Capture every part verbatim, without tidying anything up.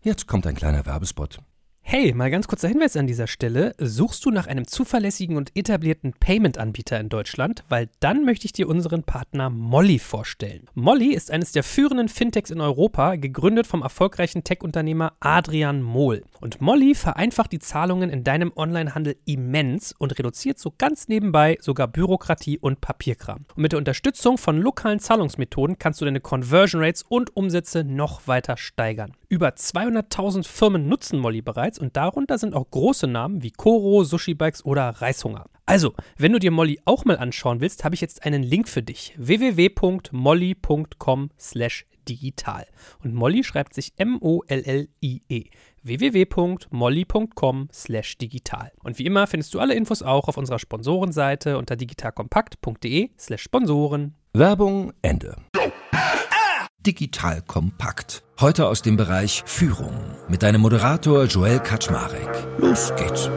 Jetzt kommt ein kleiner Werbespot. Hey, mal ganz kurzer Hinweis an dieser Stelle. Suchst du nach einem zuverlässigen und etablierten Payment-Anbieter in Deutschland? Weil dann möchte ich dir unseren Partner Molly vorstellen. Molly ist eines der führenden Fintechs in Europa, gegründet vom erfolgreichen Tech-Unternehmer Adrian Mohl. Und Molly vereinfacht die Zahlungen in deinem Onlinehandel immens und reduziert so ganz nebenbei sogar Bürokratie und Papierkram. Und mit der Unterstützung von lokalen Zahlungsmethoden kannst du deine Conversion Rates und Umsätze noch weiter steigern. Über zweihunderttausend Firmen nutzen Molly bereits und darunter sind auch große Namen wie Koro, Sushi Bikes oder Reishunger. Also, wenn du dir Molly auch mal anschauen willst, habe ich jetzt einen Link für dich. w w w punkt molly punkt com slash digital. Und Molly schreibt sich M O L L I E. w w w punkt molly punkt com slash digital. Und wie immer findest du alle Infos auch auf unserer Sponsorenseite unter digitalkompakt punkt de slash Sponsoren. Werbung Ende. Digital Kompakt. Heute aus dem Bereich Führung mit deinem Moderator Joel Kaczmarek. Los geht's.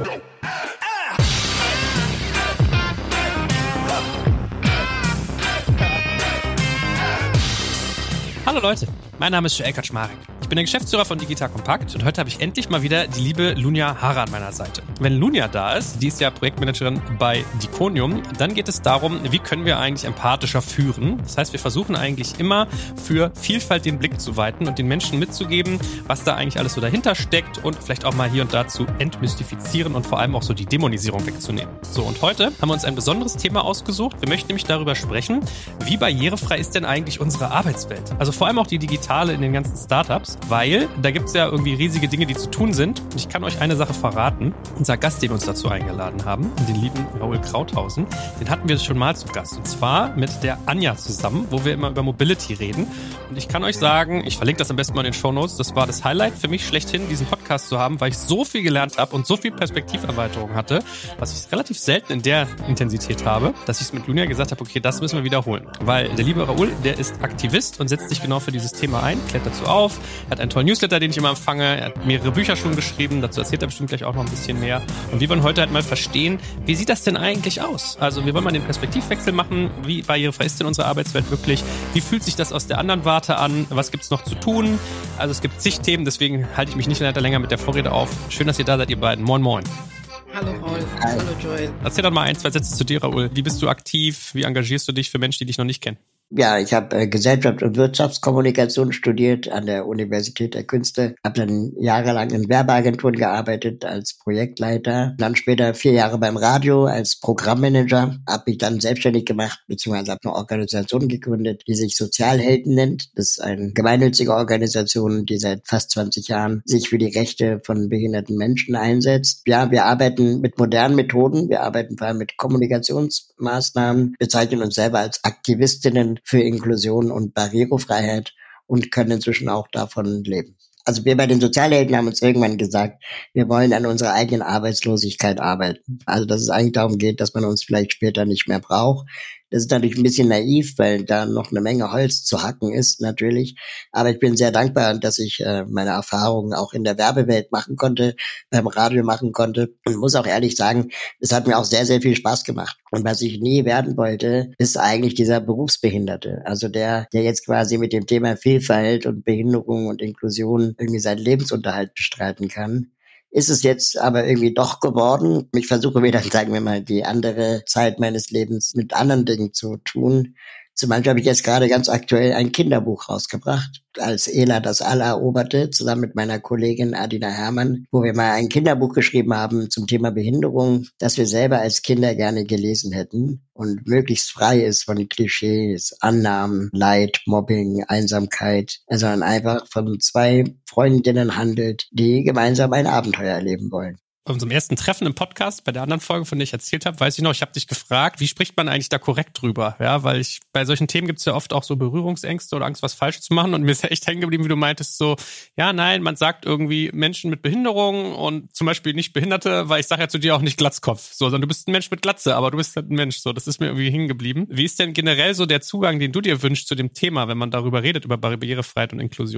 Hallo Leute, mein Name ist Joel Kaczmarek. Ich bin der Geschäftsführer von Digital Kompakt und heute habe ich endlich mal wieder die liebe Lunja Hara an meiner Seite. Wenn Lunja da ist, die ist ja Projektmanagerin bei Diconium, dann geht es darum, wie können wir eigentlich empathischer führen. Das heißt, wir versuchen eigentlich immer für Vielfalt den Blick zu weiten und den Menschen mitzugeben, was da eigentlich alles so dahinter steckt und vielleicht auch mal hier und da zu entmystifizieren und vor allem auch so die Dämonisierung wegzunehmen. So, und heute haben wir uns ein besonderes Thema ausgesucht. Wir möchten nämlich darüber sprechen, wie barrierefrei ist denn eigentlich unsere Arbeitswelt? Also vor allem auch die digitale in den ganzen Startups, weil da gibt es ja irgendwie riesige Dinge, die zu tun sind. Und ich kann euch eine Sache verraten. Unser Gast, den wir uns dazu eingeladen haben, den lieben Raoul Krauthausen, den hatten wir schon mal zu Gast. Und zwar mit der Anja zusammen, wo wir immer über Mobility reden. Und ich kann euch sagen, ich verlinke das am besten mal in den Shownotes, das war das Highlight für mich schlechthin, diesen Podcast zu haben, weil ich so viel gelernt habe und so viel Perspektiverweiterung hatte, was ich relativ selten in der Intensität habe, dass ich es mit Lunja gesagt habe, okay, das müssen wir wiederholen. Weil der liebe Raoul, der ist Aktivist und setzt sich genau für dieses Thema ein, klärt dazu auf, er hat einen tollen Newsletter, den ich immer empfange, er hat mehrere Bücher schon geschrieben, dazu erzählt er bestimmt gleich auch noch ein bisschen mehr. Und wir wollen heute halt mal verstehen, wie sieht das denn eigentlich aus? Also wir wollen mal den Perspektivwechsel machen, wie barrierefrei ist denn unsere Arbeitswelt wirklich? Wie fühlt sich das aus der anderen Warte an? Was gibt's noch zu tun? Also es gibt zig Themen, deswegen halte ich mich nicht weiter länger mit der Vorrede auf. Schön, dass ihr da seid, ihr beiden. Moin, moin. Hallo Raoul. Hallo Joel. Erzähl doch mal ein, zwei Sätze zu dir, Raoul. Wie bist du aktiv? Wie engagierst du dich für Menschen, die dich noch nicht kennen? Ja, ich habe äh, Gesellschaft- und Wirtschaftskommunikation studiert an der Universität der Künste, habe dann jahrelang in Werbeagenturen gearbeitet als Projektleiter, dann später vier Jahre beim Radio als Programmmanager, habe mich dann selbstständig gemacht, beziehungsweise habe eine Organisation gegründet, die sich Sozialhelden nennt. Das ist eine gemeinnützige Organisation, die seit fast zwanzig Jahren sich für die Rechte von behinderten Menschen einsetzt. Ja, wir arbeiten mit modernen Methoden, wir arbeiten vor allem mit Kommunikationsmaßnahmen, bezeichnen uns selber als Aktivistinnen für Inklusion und Barrierefreiheit und können inzwischen auch davon leben. Also wir bei den Sozialhelden haben uns irgendwann gesagt, wir wollen an unserer eigenen Arbeitslosigkeit arbeiten. Also dass es eigentlich darum geht, dass man uns vielleicht später nicht mehr braucht. Das ist natürlich ein bisschen naiv, weil da noch eine Menge Holz zu hacken ist, natürlich. Aber ich bin sehr dankbar, dass ich äh, meine Erfahrungen auch in der Werbewelt machen konnte, beim Radio machen konnte. Und muss auch ehrlich sagen, es hat mir auch sehr, sehr viel Spaß gemacht. Und was ich nie werden wollte, ist eigentlich dieser Berufsbehinderte. Also der, der jetzt quasi mit dem Thema Vielfalt und Behinderung und Inklusion irgendwie seinen Lebensunterhalt bestreiten kann. Ist es jetzt aber irgendwie doch geworden. Ich versuche wieder, sagen wir mal, die andere Zeit meines Lebens mit anderen Dingen zu tun. Zum Beispiel habe ich jetzt gerade ganz aktuell ein Kinderbuch rausgebracht, als Ela das All eroberte, zusammen mit meiner Kollegin Adina Herrmann, wo wir mal ein Kinderbuch geschrieben haben zum Thema Behinderung, das wir selber als Kinder gerne gelesen hätten und möglichst frei ist von Klischees, Annahmen, Leid, Mobbing, Einsamkeit, sondern einfach von zwei Freundinnen handelt, die gemeinsam ein Abenteuer erleben wollen. Bei unserem ersten Treffen im Podcast, bei der anderen Folge, von der ich erzählt habe, weiß ich noch, ich habe dich gefragt, wie spricht man eigentlich da korrekt drüber? Ja, weil ich bei solchen Themen gibt es ja oft auch so Berührungsängste oder Angst, was falsch zu machen. Und mir ist ja echt hängen geblieben, wie du meintest, so, ja, nein, man sagt irgendwie Menschen mit Behinderung und zum Beispiel nicht Behinderte, weil ich sage ja zu dir auch nicht Glatzkopf, so, sondern du bist ein Mensch mit Glatze, aber du bist halt ein Mensch, so, das ist mir irgendwie hängen geblieben. Wie ist denn generell so der Zugang, den du dir wünschst zu dem Thema, wenn man darüber redet, über Barrierefreiheit und Inklusion?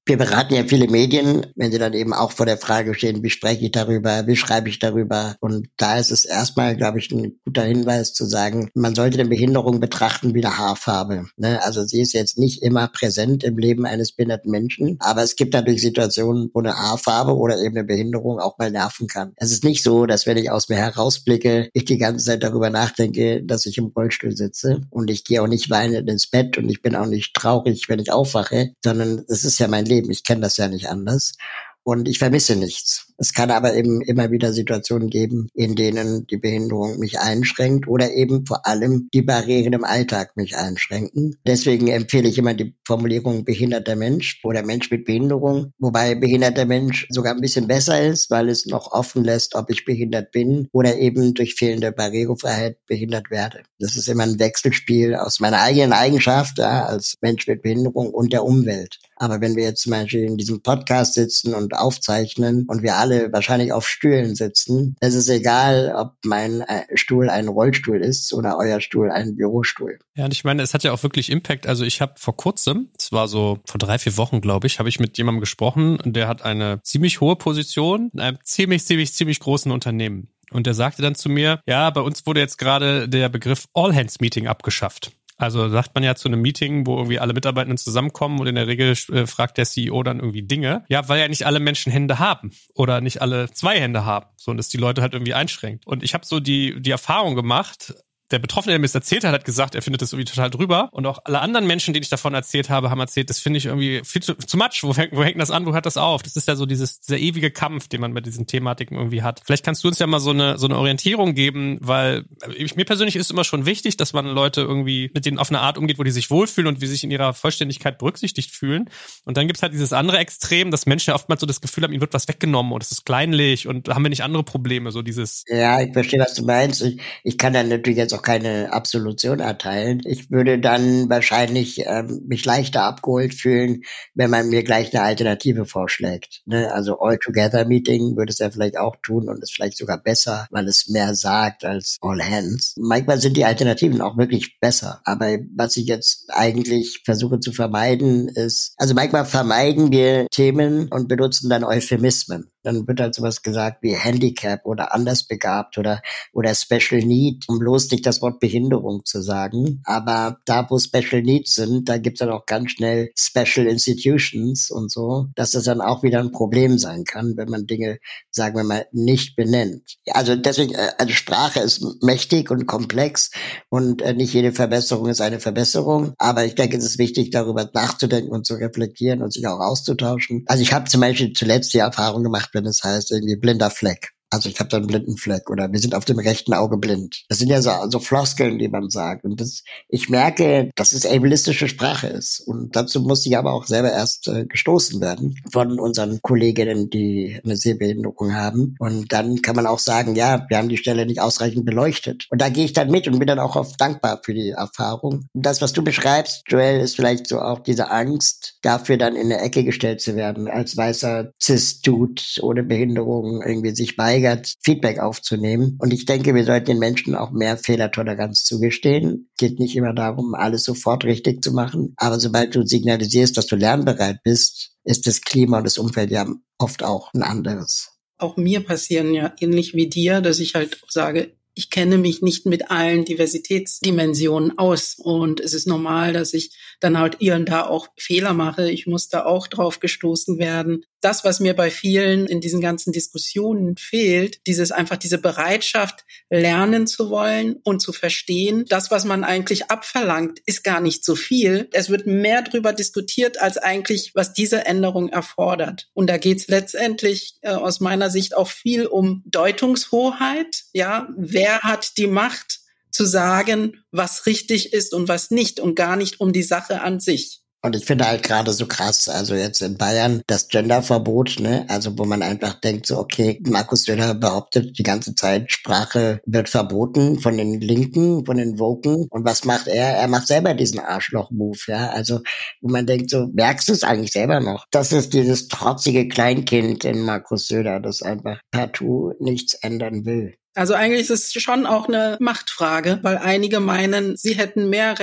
Wir beraten ja viele Medien, wenn sie dann eben auch vor der Frage stehen, wie spreche ich darüber, wie schreibe ich darüber. Und da ist es erstmal, glaube ich, ein guter Hinweis zu sagen, man sollte eine Behinderung betrachten wie eine Haarfarbe. Ne? Also sie ist jetzt nicht immer präsent im Leben eines behinderten Menschen, aber es gibt natürlich Situationen, wo eine Haarfarbe oder eben eine Behinderung auch mal nerven kann. Es ist nicht so, dass wenn ich aus mir herausblicke, ich die ganze Zeit darüber nachdenke, dass ich im Rollstuhl sitze und ich gehe auch nicht weinend ins Bett und ich bin auch nicht traurig, wenn ich aufwache, sondern es ist ja mein Leben. Ich kenne das ja nicht anders. Und ich vermisse nichts. Es kann aber eben immer wieder Situationen geben, in denen die Behinderung mich einschränkt oder eben vor allem die Barrieren im Alltag mich einschränken. Deswegen empfehle ich immer die Formulierung behinderter Mensch oder Mensch mit Behinderung, wobei behinderter Mensch sogar ein bisschen besser ist, weil es noch offen lässt, ob ich behindert bin oder eben durch fehlende Barrierefreiheit behindert werde. Das ist immer ein Wechselspiel aus meiner eigenen Eigenschaft, ja, als Mensch mit Behinderung und der Umwelt. Aber wenn wir jetzt zum Beispiel in diesem Podcast sitzen und aufzeichnen und wir alle wahrscheinlich auf Stühlen sitzen, es ist egal, ob mein Stuhl ein Rollstuhl ist oder euer Stuhl ein Bürostuhl. Ja, und ich meine, es hat ja auch wirklich Impact. Also ich habe vor kurzem, es war so vor drei, vier Wochen, glaube ich, habe ich mit jemandem gesprochen, der hat eine ziemlich hohe Position in einem ziemlich, ziemlich, ziemlich großen Unternehmen. Und der sagte dann zu mir, ja, bei uns wurde jetzt gerade der Begriff All-Hands-Meeting abgeschafft. Also sagt man ja zu einem Meeting, wo irgendwie alle Mitarbeitenden zusammenkommen und in der Regel äh, fragt der C E O dann irgendwie Dinge. Ja, weil ja nicht alle Menschen Hände haben oder nicht alle zwei Hände haben, so und das die Leute halt irgendwie einschränkt. Und ich habe so die die Erfahrung gemacht, der Betroffene, der mir das erzählt hat, hat gesagt, er findet das irgendwie total drüber. Und auch alle anderen Menschen, denen ich davon erzählt habe, haben erzählt, das finde ich irgendwie viel zu, zu much. Wo fängt, wo hängt das an? Wo hört das auf? Das ist ja so dieses, dieser ewige Kampf, den man bei diesen Thematiken irgendwie hat. Vielleicht kannst du uns ja mal so eine, so eine Orientierung geben, weil ich, mir persönlich ist immer schon wichtig, dass man Leute irgendwie mit denen auf eine Art umgeht, wo die sich wohlfühlen und wie sich in ihrer Vollständigkeit berücksichtigt fühlen. Und dann gibt's halt dieses andere Extrem, dass Menschen ja oftmals so das Gefühl haben, ihnen wird was weggenommen und es ist kleinlich und haben wir nicht andere Probleme, so dieses. Ja, ich verstehe, was du meinst. Ich, ich kann dann natürlich jetzt auch keine absolute Solution erteilen. Ich würde dann wahrscheinlich ähm, mich leichter abgeholt fühlen, wenn man mir gleich eine Alternative vorschlägt. Ne? Also All-Together-Meeting würde es ja vielleicht auch tun und ist vielleicht sogar besser, weil es mehr sagt als All-Hands. Manchmal sind die Alternativen auch wirklich besser. Aber was ich jetzt eigentlich versuche zu vermeiden ist, also manchmal vermeiden wir Themen und benutzen dann Euphemismen. Dann wird halt sowas gesagt wie Handicap oder andersbegabt oder oder Special Need, um bloß nicht das Wort Behinderung zu sagen. Aber da, wo Special Needs sind, da gibt's dann auch ganz schnell Special Institutions und so, dass das dann auch wieder ein Problem sein kann, wenn man Dinge, sagen wir mal, nicht benennt. Also deswegen, also Sprache ist mächtig und komplex und nicht jede Verbesserung ist eine Verbesserung. Aber ich denke, es ist wichtig, darüber nachzudenken und zu reflektieren und sich auch auszutauschen. Also ich habe zum Beispiel zuletzt die Erfahrung gemacht, wenn es heißt irgendwie blinder Fleck. Also ich habe da einen blinden Fleck oder wir sind auf dem rechten Auge blind. Das sind ja so, so Floskeln, die man sagt. Und das, ich merke, dass es ableistische Sprache ist. Und dazu muss ich aber auch selber erst äh, gestoßen werden von unseren Kolleginnen, die eine Sehbehinderung haben. Und dann kann man auch sagen, ja, wir haben die Stelle nicht ausreichend beleuchtet. Und da gehe ich dann mit und bin dann auch oft dankbar für die Erfahrung. Und das, was du beschreibst, Joel, ist vielleicht so auch diese Angst, dafür dann in eine Ecke gestellt zu werden, als weißer Cis-Dude ohne Behinderung irgendwie sich weigert, Feedback aufzunehmen. Und ich denke, wir sollten den Menschen auch mehr Fehlertoleranz zugestehen. Es geht nicht immer darum, alles sofort richtig zu machen. Aber sobald du signalisierst, dass du lernbereit bist, ist das Klima und das Umfeld ja oft auch ein anderes. Auch mir passieren ja ähnlich wie dir, dass ich halt sage, ich kenne mich nicht mit allen Diversitätsdimensionen aus und es ist normal, dass ich dann halt hier und da auch Fehler mache. Ich muss da auch drauf gestoßen werden. Das, was mir bei vielen in diesen ganzen Diskussionen fehlt, dieses einfach diese Bereitschaft, lernen zu wollen und zu verstehen. Das, was man eigentlich abverlangt, ist gar nicht so viel. Es wird mehr darüber diskutiert, als eigentlich, was diese Änderung erfordert. Und da geht es letztendlich äh, aus meiner Sicht auch viel um Deutungshoheit. Ja, wer hat die Macht zu sagen, was richtig ist und was nicht und gar nicht um die Sache an sich. Und ich finde halt gerade so krass, also jetzt in Bayern das Genderverbot, ne, also wo man einfach denkt so, okay, Markus Söder behauptet die ganze Zeit, Sprache wird verboten von den Linken, von den Woken. Und was macht er? Er macht selber diesen Arschloch-Move, ja, also wo man denkt so, merkst du es eigentlich selber noch? Das ist dieses trotzige Kleinkind in Markus Söder, das einfach partout nichts ändern will. Also eigentlich ist es schon auch eine Machtfrage, weil einige meinen, sie hätten mehr Recht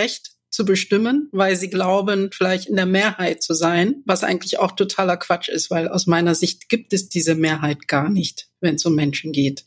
zu bestimmen, weil sie glauben, vielleicht in der Mehrheit zu sein, was eigentlich auch totaler Quatsch ist, weil aus meiner Sicht gibt es diese Mehrheit gar nicht, wenn es um Menschen geht.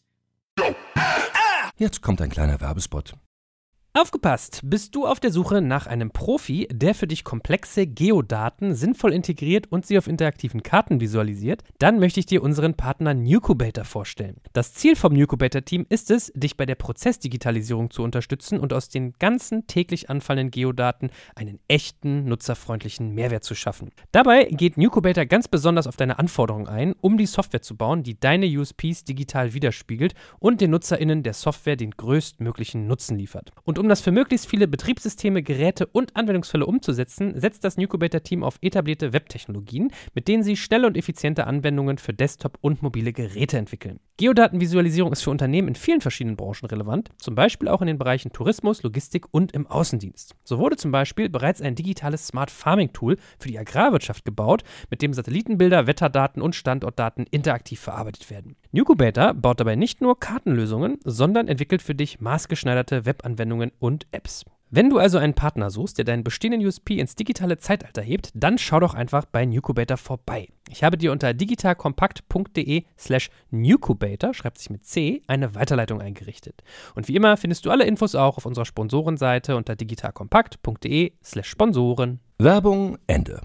Jetzt kommt ein kleiner Werbespot. Aufgepasst! Bist du auf der Suche nach einem Profi, der für dich komplexe Geodaten sinnvoll integriert und sie auf interaktiven Karten visualisiert? Dann möchte ich dir unseren Partner Nucubator vorstellen. Das Ziel vom Nucubator-Team ist es, dich bei der Prozessdigitalisierung zu unterstützen und aus den ganzen täglich anfallenden Geodaten einen echten, nutzerfreundlichen Mehrwert zu schaffen. Dabei geht Nucubator ganz besonders auf deine Anforderungen ein, um die Software zu bauen, die deine U S Ps digital widerspiegelt und den NutzerInnen der Software den größtmöglichen Nutzen liefert. Und um das für möglichst viele Betriebssysteme, Geräte und Anwendungsfälle umzusetzen, setzt das Nucubator-Team auf etablierte Webtechnologien, mit denen sie schnelle und effiziente Anwendungen für Desktop- und mobile Geräte entwickeln. Geodatenvisualisierung ist für Unternehmen in vielen verschiedenen Branchen relevant, zum Beispiel auch in den Bereichen Tourismus, Logistik und im Außendienst. So wurde zum Beispiel bereits ein digitales Smart Farming Tool für die Agrarwirtschaft gebaut, mit dem Satellitenbilder, Wetterdaten und Standortdaten interaktiv verarbeitet werden. Nucubator baut dabei nicht nur Kartenlösungen, sondern entwickelt für dich maßgeschneiderte Webanwendungen und Apps. Wenn du also einen Partner suchst, der deinen bestehenden U S P ins digitale Zeitalter hebt, dann schau doch einfach bei Nucubator vorbei. Ich habe dir unter digitalkompakt.de slash Nucubator, schreibt sich mit C, eine Weiterleitung eingerichtet. Und wie immer findest du alle Infos auch auf unserer Sponsorenseite unter digitalkompakt.de slash Sponsoren. Werbung Ende.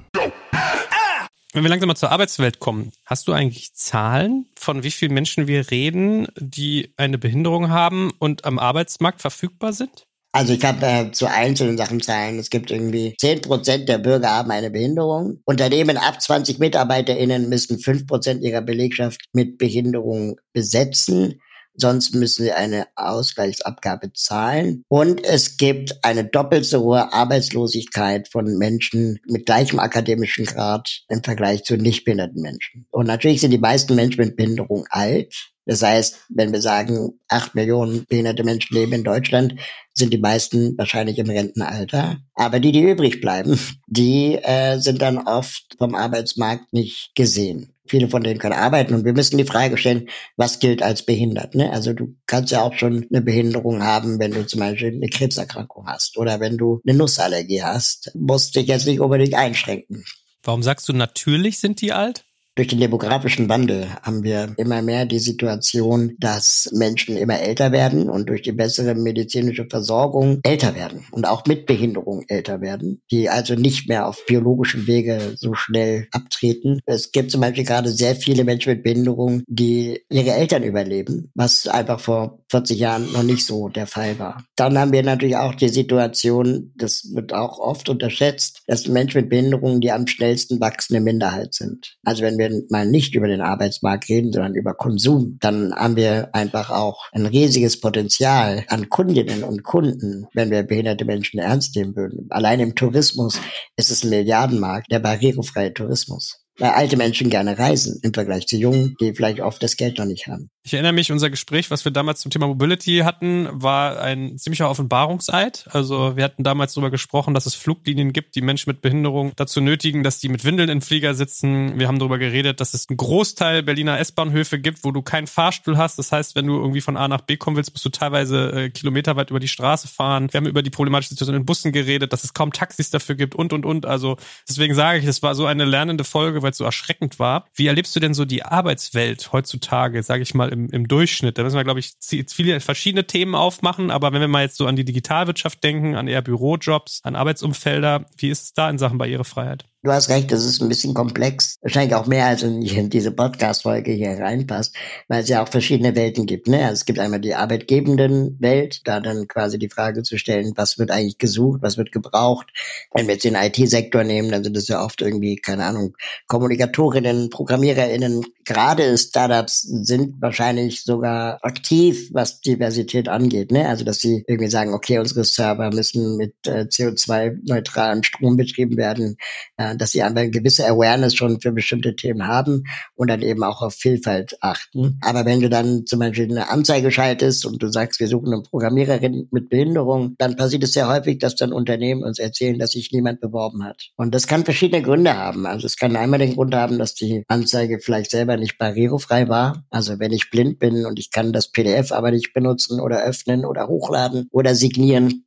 Wenn wir langsam mal zur Arbeitswelt kommen, hast du eigentlich Zahlen, von wie vielen Menschen wir reden, die eine Behinderung haben und am Arbeitsmarkt verfügbar sind? Also ich habe äh, zu einzelnen Sachen Zahlen. Es gibt irgendwie zehn Prozent der Bürger haben eine Behinderung. Unternehmen ab zwanzig MitarbeiterInnen müssen fünf Prozent ihrer Belegschaft mit Behinderung besetzen. Sonst müssen sie eine Ausgleichsabgabe zahlen. Und es gibt eine doppelt so hohe Arbeitslosigkeit von Menschen mit gleichem akademischen Grad im Vergleich zu nicht behinderten Menschen. Und natürlich sind die meisten Menschen mit Behinderung alt. Das heißt, wenn wir sagen, acht Millionen behinderte Menschen leben in Deutschland, sind die meisten wahrscheinlich im Rentenalter. Aber die, die übrig bleiben, die äh, sind dann oft vom Arbeitsmarkt nicht gesehen. Viele von denen können arbeiten und wir müssen die Frage stellen, was gilt als behindert, ne? Also du kannst ja auch schon eine Behinderung haben, wenn du zum Beispiel eine Krebserkrankung hast oder wenn du eine Nussallergie hast. Musst dich jetzt nicht unbedingt einschränken. Warum sagst du, natürlich sind die alt? Durch den demografischen Wandel haben wir immer mehr die Situation, dass Menschen immer älter werden und durch die bessere medizinische Versorgung älter werden und auch mit Behinderung älter werden, die also nicht mehr auf biologischem Wege so schnell abtreten. Es gibt zum Beispiel gerade sehr viele Menschen mit Behinderung, die ihre Eltern überleben, was einfach vor vierzig Jahren noch nicht so der Fall war. Dann haben wir natürlich auch die Situation, das wird auch oft unterschätzt, dass Menschen mit Behinderung die am schnellsten wachsende Minderheit sind. Also wenn wir mal nicht über den Arbeitsmarkt reden, sondern über Konsum, dann haben wir einfach auch ein riesiges Potenzial an Kundinnen und Kunden, wenn wir behinderte Menschen ernst nehmen würden. Allein im Tourismus ist es ein Milliardenmarkt, der barrierefreie Tourismus. Weil alte Menschen gerne reisen im Vergleich zu Jungen, die vielleicht oft das Geld noch nicht haben. Ich erinnere mich, unser Gespräch, was wir damals zum Thema Mobility hatten, war ein ziemlicher Offenbarungseid. Also wir hatten damals darüber gesprochen, dass es Fluglinien gibt, die Menschen mit Behinderung dazu nötigen, dass die mit Windeln im Flieger sitzen. Wir haben darüber geredet, dass es einen Großteil Berliner S-Bahnhöfe gibt, wo du keinen Fahrstuhl hast. Das heißt, wenn du irgendwie von A nach B kommen willst, musst du teilweise äh, kilometerweit über die Straße fahren. Wir haben über die problematische Situation in Bussen geredet, dass es kaum Taxis dafür gibt und, und, und. Also deswegen sage ich, das war so eine lernende Folge, weil es so erschreckend war. Wie erlebst du denn so die Arbeitswelt heutzutage, sage ich mal, im, im Durchschnitt? Da müssen wir, glaube ich, viele verschiedene Themen aufmachen, aber wenn wir mal jetzt so an die Digitalwirtschaft denken, an eher Bürojobs, an Arbeitsumfelder, wie ist es da in Sachen Barrierefreiheit? Du hast recht, das ist ein bisschen komplex. Wahrscheinlich auch mehr, als in diese Podcast-Folge hier reinpasst, weil es ja auch verschiedene Welten gibt. Ne? Also es gibt einmal die arbeitgebenden Welt, da dann quasi die Frage zu stellen, was wird eigentlich gesucht, was wird gebraucht. Wenn wir jetzt den I T-Sektor nehmen, dann sind es ja oft irgendwie, keine Ahnung, Kommunikatorinnen, ProgrammiererInnen. Gerade Startups sind wahrscheinlich sogar aktiv, was Diversität angeht. Ne? Also dass sie irgendwie sagen, okay, unsere Server müssen mit äh, C O zwei neutralem Strom betrieben werden, äh, dass sie eine gewisse Awareness schon für bestimmte Themen haben und dann eben auch auf Vielfalt achten. Aber wenn du dann zum Beispiel eine Anzeige schaltest und du sagst, wir suchen eine Programmiererin mit Behinderung, dann passiert es sehr häufig, dass dann Unternehmen uns erzählen, dass sich niemand beworben hat. Und das kann verschiedene Gründe haben. Also es kann einmal den Grund haben, dass die Anzeige vielleicht selber nicht barrierefrei war. Also wenn ich blind bin und ich kann das P D F aber nicht benutzen oder öffnen oder hochladen oder signieren,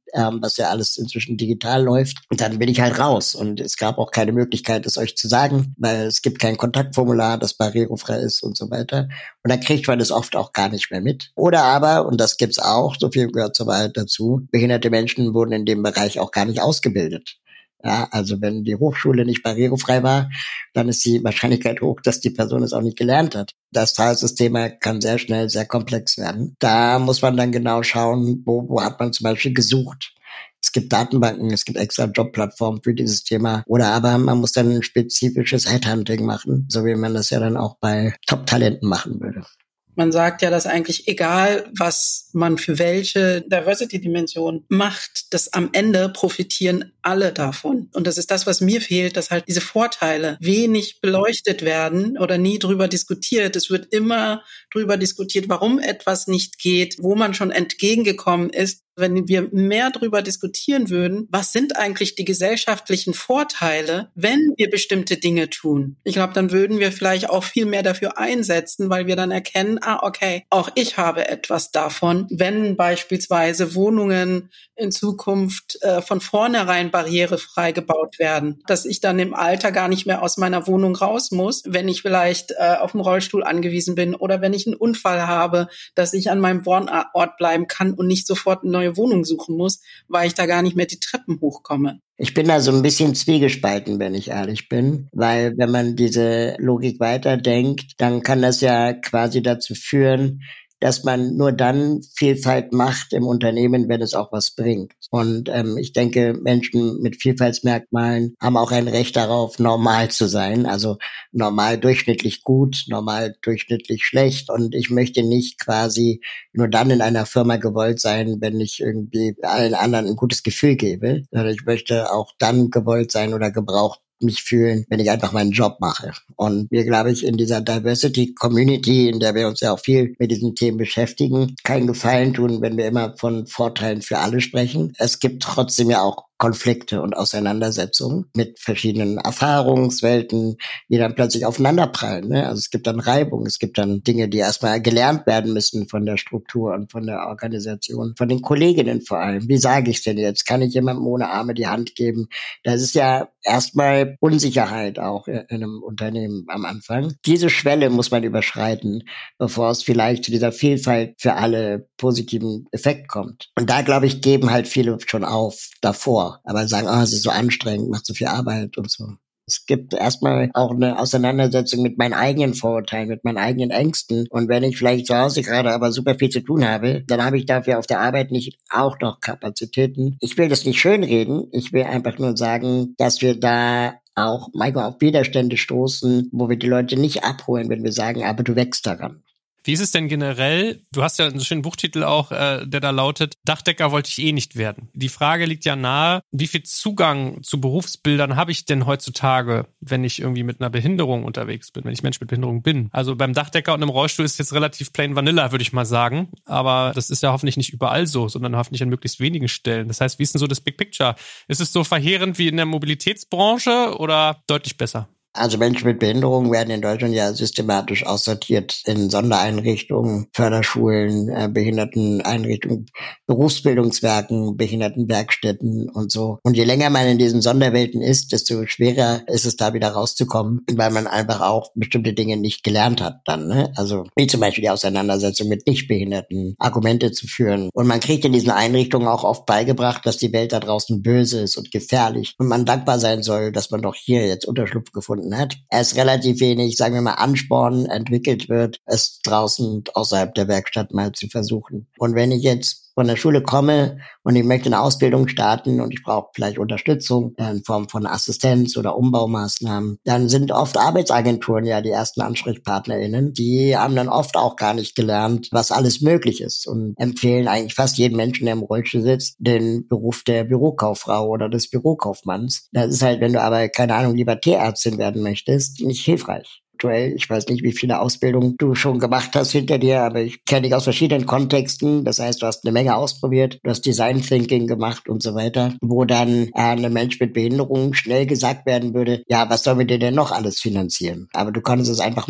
ähm, was ja alles inzwischen digital läuft. Und dann bin ich halt raus. Und es gab auch keine Möglichkeit, das euch zu sagen, weil es gibt kein Kontaktformular, das barrierefrei ist und so weiter. Und dann kriegt man das oft auch gar nicht mehr mit. Oder aber, und das gibt's auch, so viel gehört zur Wahrheit dazu, behinderte Menschen wurden in dem Bereich auch gar nicht ausgebildet. Ja, also wenn die Hochschule nicht barrierefrei war, dann ist die Wahrscheinlichkeit hoch, dass die Person es auch nicht gelernt hat. Das Thema kann sehr schnell sehr komplex werden. Da muss man dann genau schauen, wo, wo hat man zum Beispiel gesucht. Es gibt Datenbanken, es gibt extra Jobplattformen für dieses Thema. Oder aber man muss dann ein spezifisches Headhunting machen, so wie man das ja dann auch bei Top-Talenten machen würde. Man sagt ja, dass eigentlich egal, was man für welche Diversity-Dimension macht, dass am Ende profitieren alle davon. Und das ist das, was mir fehlt, dass halt diese Vorteile wenig beleuchtet werden oder nie drüber diskutiert. Es wird immer drüber diskutiert, warum etwas nicht geht, wo man schon entgegengekommen ist. Wenn wir mehr darüber diskutieren würden, was sind eigentlich die gesellschaftlichen Vorteile, wenn wir bestimmte Dinge tun? Ich glaube, dann würden wir vielleicht auch viel mehr dafür einsetzen, weil wir dann erkennen, ah, okay, auch ich habe etwas davon, wenn beispielsweise Wohnungen in Zukunft äh, von vornherein barrierefrei gebaut werden, dass ich dann im Alter gar nicht mehr aus meiner Wohnung raus muss, wenn ich vielleicht äh, auf dem Rollstuhl angewiesen bin oder wenn ich einen Unfall habe, dass ich an meinem Wohnort bleiben kann und nicht sofort eine neue Wohnung suchen muss, weil ich da gar nicht mehr die Treppen hochkomme. Ich bin da so ein bisschen zwiegespalten, wenn ich ehrlich bin, weil wenn man diese Logik weiterdenkt, dann kann das ja quasi dazu führen, dass man nur dann Vielfalt macht im Unternehmen, wenn es auch was bringt. Und ähm, ich denke, Menschen mit Vielfaltsmerkmalen haben auch ein Recht darauf, normal zu sein. Also normal durchschnittlich gut, normal durchschnittlich schlecht. Und ich möchte nicht quasi nur dann in einer Firma gewollt sein, wenn ich irgendwie allen anderen ein gutes Gefühl gebe. Sondern ich möchte auch dann gewollt sein oder gebraucht mich fühlen, wenn ich einfach meinen Job mache. Und wir, glaube ich, in dieser Diversity-Community, in der wir uns ja auch viel mit diesen Themen beschäftigen, keinen Gefallen tun, wenn wir immer von Vorteilen für alle sprechen. Es gibt trotzdem ja auch Konflikte und Auseinandersetzungen mit verschiedenen Erfahrungswelten, die dann plötzlich aufeinanderprallen. Ne? Also es gibt dann Reibung, es gibt dann Dinge, die erstmal gelernt werden müssen von der Struktur und von der Organisation, von den Kolleginnen vor allem. Wie sage ich es denn jetzt? Kann ich jemandem ohne Arme die Hand geben? Das ist ja erstmal Unsicherheit auch in einem Unternehmen am Anfang. Diese Schwelle muss man überschreiten, bevor es vielleicht zu dieser Vielfalt für alle positiven Effekt kommt. Und da, glaube ich, geben halt viele schon auf davor. Aber sagen, oh, es ist so anstrengend, macht so viel Arbeit und so. Es gibt erstmal auch eine Auseinandersetzung mit meinen eigenen Vorurteilen, mit meinen eigenen Ängsten. Und wenn ich vielleicht zu Hause gerade aber super viel zu tun habe, dann habe ich dafür auf der Arbeit nicht auch noch Kapazitäten. Ich will das nicht schönreden. Ich will einfach nur sagen, dass wir da auch manchmal auf Widerstände stoßen, wo wir die Leute nicht abholen, wenn wir sagen, aber du wächst daran. Wie ist es denn generell? Du hast ja einen schönen Buchtitel auch, äh, der da lautet, Dachdecker wollte ich eh nicht werden. Die Frage liegt ja nahe, wie viel Zugang zu Berufsbildern habe ich denn heutzutage, wenn ich irgendwie mit einer Behinderung unterwegs bin, wenn ich Mensch mit Behinderung bin? Also beim Dachdecker und einem Rollstuhl ist jetzt relativ plain vanilla, würde ich mal sagen. Aber das ist ja hoffentlich nicht überall so, sondern hoffentlich an möglichst wenigen Stellen. Das heißt, wie ist denn so das Big Picture? Ist es so verheerend wie in der Mobilitätsbranche oder deutlich besser? Also Menschen mit Behinderungen werden in Deutschland ja systematisch aussortiert in Sondereinrichtungen, Förderschulen, äh, Behinderteneinrichtungen, Berufsbildungswerken, Behindertenwerkstätten und so. Und je länger man in diesen Sonderwelten ist, desto schwerer ist es, da wieder rauszukommen, weil man einfach auch bestimmte Dinge nicht gelernt hat dann. Ne? Also wie zum Beispiel die Auseinandersetzung mit Nichtbehinderten, Argumente zu führen. Und man kriegt in diesen Einrichtungen auch oft beigebracht, dass die Welt da draußen böse ist und gefährlich und man dankbar sein soll, dass man doch hier jetzt Unterschlupf gefunden hat. Es relativ wenig, sagen wir mal, Ansporn entwickelt wird, es draußen außerhalb der Werkstatt mal zu versuchen. Und wenn ich jetzt von der Schule komme und ich möchte eine Ausbildung starten und ich brauche vielleicht Unterstützung in Form von Assistenz oder Umbaumaßnahmen, dann sind oft Arbeitsagenturen ja die ersten AnsprechpartnerInnen. Die haben dann oft auch gar nicht gelernt, was alles möglich ist und empfehlen eigentlich fast jedem Menschen, der im Rollstuhl sitzt, den Beruf der Bürokauffrau oder des Bürokaufmanns. Das ist halt, wenn du aber, keine Ahnung, lieber Tierärztin werden möchtest, nicht hilfreich. Ich weiß nicht, wie viele Ausbildungen du schon gemacht hast hinter dir, aber ich kenne dich aus verschiedenen Kontexten. Das heißt, du hast eine Menge ausprobiert, du hast Design Thinking gemacht und so weiter, wo dann äh, einem Mensch mit Behinderung schnell gesagt werden würde, ja, was sollen wir dir denn noch alles finanzieren? Aber du konntest es einfach machen.